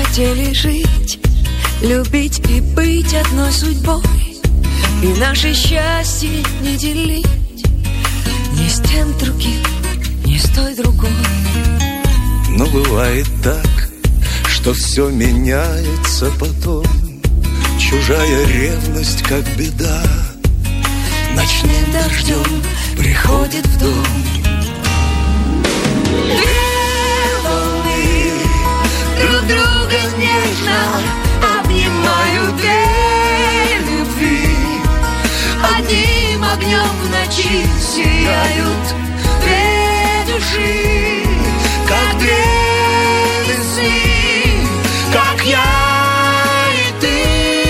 хотели жить, любить и быть одной судьбой, и наше счастье не делить ни с тем другим, ни с той другой. Но бывает так, что все меняется потом. Чужая ревность, как беда, ночным дождем приходит в дом. Две волны друг друга нежно обнимают, две любви одним огнем в ночи сияют, две души, как две весны, как я и ты.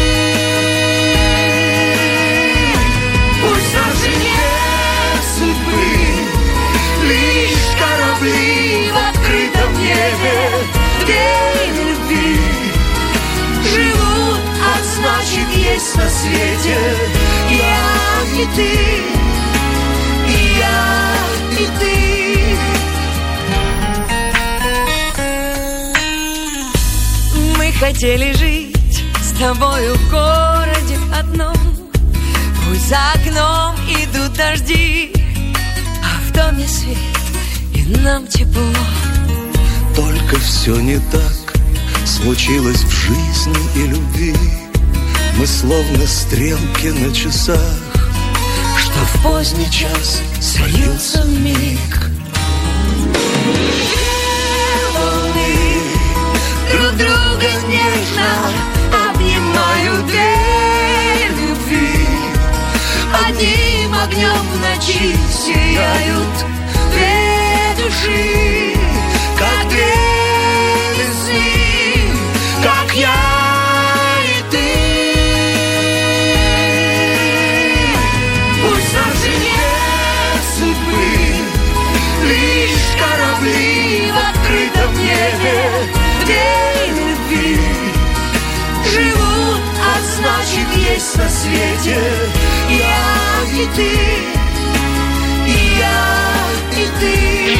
Пусть наши нет судьбы, лишь корабли в открытом небе, где любви живут, а значит есть на свете я и ты, и я и ты. Мы хотели жить с тобою в городе одном, пусть за окном идут дожди, а в доме свет и нам тепло. Только все не так случилось в жизни и любви. Мы словно стрелки на часах, что в поздний час сольются вмиг. Друг друга нежно обнимают, две любви одним огнем в ночи сияют, две души, как две весны, как я и ты. Пусть наши нет судьбы, лишь корабли в открытом небе, где любви живут, а значит есть на свете я и ты, и я и ты.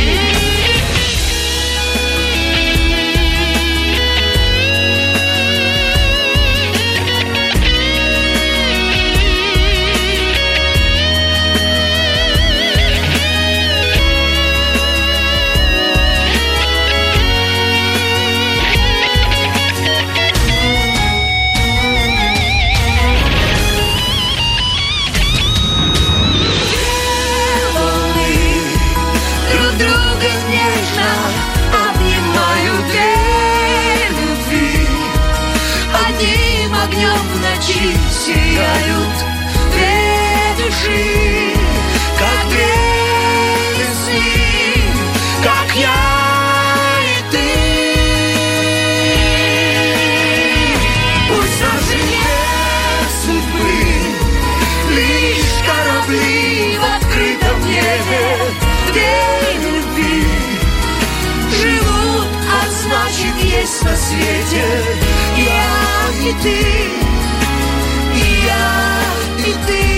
Огнем в ночи сияют, две души, как две весны, как я и ты. Пусть наши нет судьбы, лишь корабли в открытом небе, где любви живут, а значит есть на свете я и ты, и я и ты.